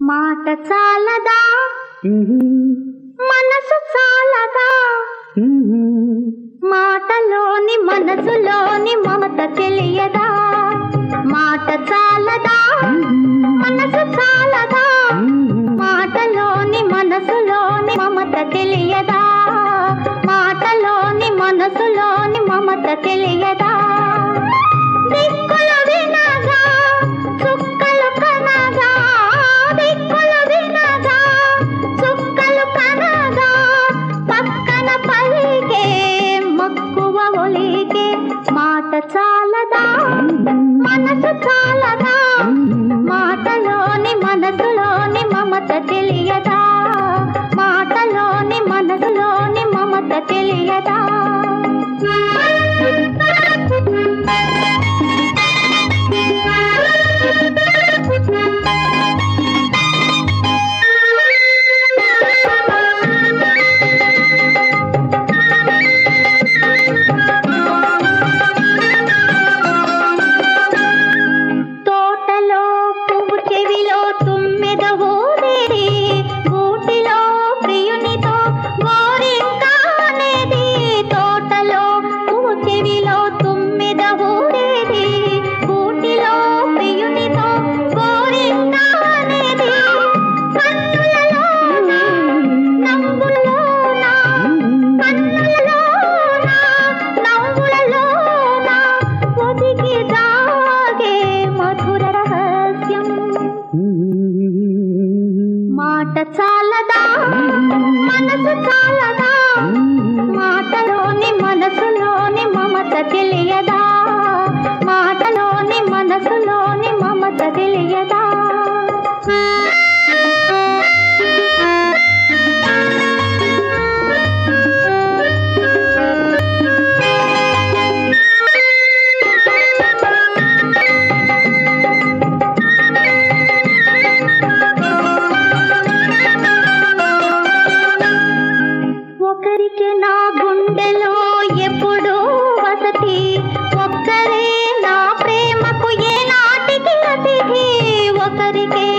మాట చాలదా మనసు చాలదా మాటలోని మనసులోని మమత తెలియదా మాట చాలదా మనసు చాలదా మాటలోని మనసులోని మమత తెలియదా మాటలోని మనసులోని మమత తెలియదా దిక్కులు వినగా చుక్కలు కనగా దిక్కులు వినగా చుక్కలు కనగా పక్కన పలికే మక్కువ ఒలికే మాట చాలదా మనసు చాలదా మాటలోని మనసులోని మమత తెలియదా మాటలోని మనసులోని మమత తెలియదా తోటలో పువ్వు చెవిలో తుమ్మెద ఊదేది గూటిలో ప్రియునితో గోరింకా అనేది తోటలో పువ్వు చెవిలో తుమ్మెద ఊదేది గూటిలో ప్రియునితో గోరింకా అనేది కన్నులలోన నవ్వులలోన కన్నులలోన నవ్వులలోన ఒదిగి దాగే మధుర రహస్యం మాట చాలదా మనసు చాలదా మాటలోని మనసులోని మమత తెలియదా మాటలోని మనసులోని మమత తెలియదా ఒకరికి నా గుండెలో ఎప్పుడూ వసతి ఒక్కరే నా ప్రేమకు ఏ నాటికి అతిథి ఒకరికే